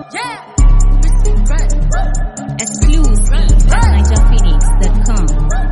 Exclusive at NigerPhoenix.com.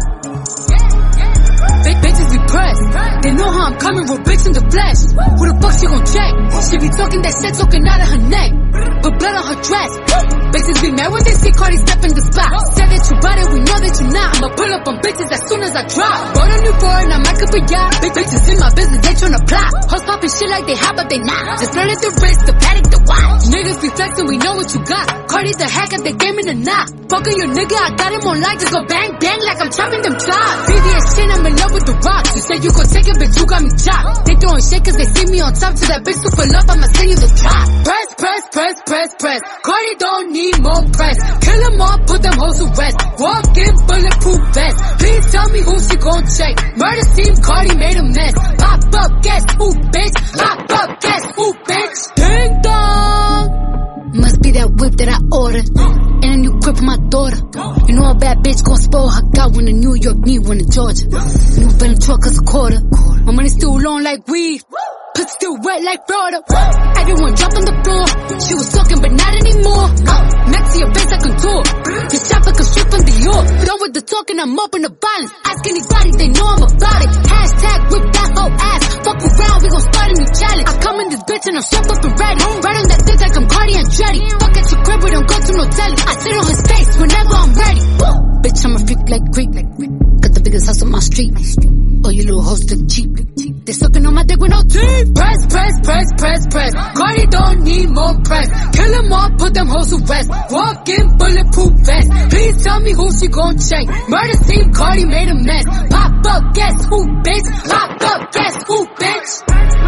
Bitches be pressed. They know how I'm coming, real bitch in the flesh. Who the fuck she gon' check? She be talking that shit, talking out of her neck. But blood on her dress. Bitches be mad when they see Cardi step in the spot. Say that you bought it, we know that you not. I'ma pull up on bitches as soon as I drop. Bought a new foreign, I'm like a yacht. Big bitches in my business, they tryna plot. Hoes popping shit like they hot, but they not. Just learn at the wrist, the paddock, the watch. Niggas be flexing, we know what you got. Cardi the hacker, they game in the knot. Fucking your nigga, I got him on light. Just go bang, bang like I'm chopping them chops. VVS shit, I'm in love with the rock. You said you gon' take it, bitch, you got me chopped. They throwing shit cause they see me on top. To that bitch super love, I'ma send you the drop. Press, press, press, press, press. Cardi don't need more press. Kill them all, put them hoes to rest. Walk in bulletproof vest. Please tell me who she gon' check. Murder scene, Cardi made a mess. Pop up, guess who, bitch? Pop up, guess who, bitch? Ding dong. Must be that whip that I ordered. And a new crib for my daughter. You know a bad bitch gon' spoil her God when the New York need one in Georgia. New Venom truck is a quarter. My money still long like weed. Pussy still wet like Florida. Everyone drop on the floor. She was talking but not anymore. Next to your face I contour. This shop like a strip from Dior. Done with the talking, I'm up in the violence. Ask anybody, they know I'm about it. Hashtag whip that whole ass. Fuck around, we gon' start a new challenge. I come in this bitch and I'm strapped up and ready. Right on that dick like I'm Cardi and Dreddy. Fuck at your crib, we don't go to no telly. I sit on his face whenever I'm ready. Bitch, I'm a freak like Greek. Got the biggest house on my street. Oh, you little hoes look cheap. They sucking on my dick with no teeth. Press, press, press, press, press. Cardi don't need more press. Kill them all, put them hoes to rest. Walk in bulletproof vest. Please tell me who she gon' check. Murder scene, Cardi made a mess. Pop up, guess who, bitch? Pop up, guess who, bitch?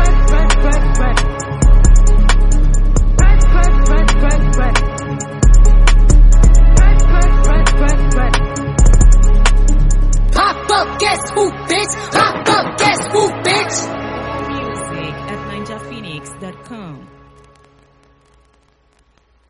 Pop up, guess who, bitch? Pop up, guess who, bitch? Music at NigerPhoenix.com.